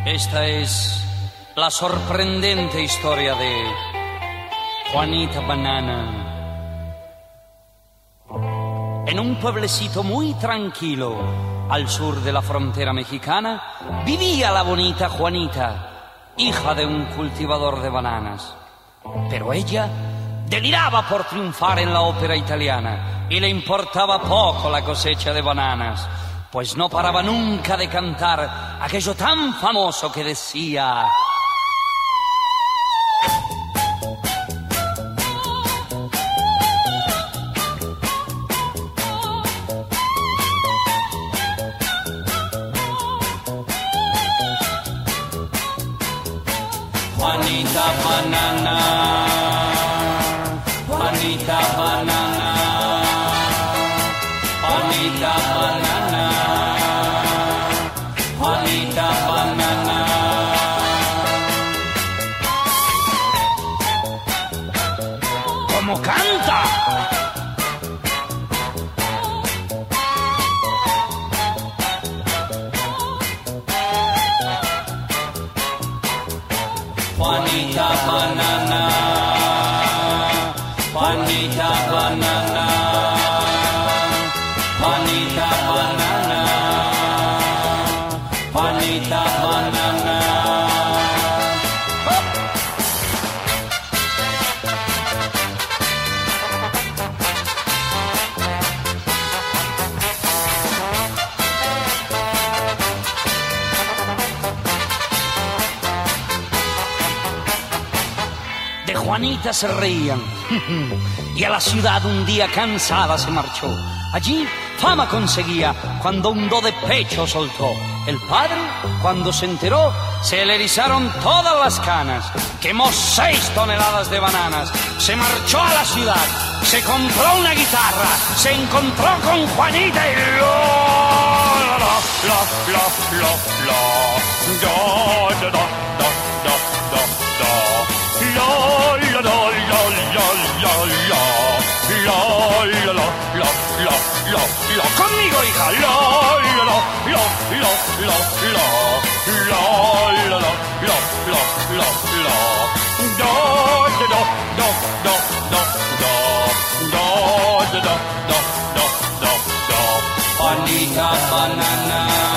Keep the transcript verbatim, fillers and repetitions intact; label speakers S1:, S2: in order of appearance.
S1: Esta es la sorprendente historia de Juanita Banana. En un pueblecito muy tranquilo al sur de la frontera mexicana vivía la bonita Juanita, hija de un cultivador de bananas. Pero ella deliraba por triunfar en la ópera italiana y le importaba poco la cosecha de bananas, pues no paraba nunca de cantar aquello tan famoso que decía: Juanita Banana, Juanita Banana, Juanita Banana, Juanita Banana. ¿Cómo canta? Juanita Banana, Juanita Banana, Juanita Banana, Juanita Banana. De Juanita se reían y a la ciudad un día cansada se marchó. Allí fama conseguía cuando un do de pecho soltó. El padre, cuando se enteró, se le erizaron todas las canas. Quemó seis toneladas de bananas, se marchó a la ciudad, se compró una guitarra, se encontró con Juanita y lo, lo, lo, lo, lo, lo, do, do, do, do, do, do, do. Lo, lo, lo, lo, lo, lo, lo, lo, lo, lo, lo, lo, lo, lo. Conmigo, hija. Lo, lo, lo, lo, lo, lo, lo, lo, lo, lo, lo, lo, lo. Do, do, do, do, do, do, do, do, do, do, do, do, do. Juanita Banana.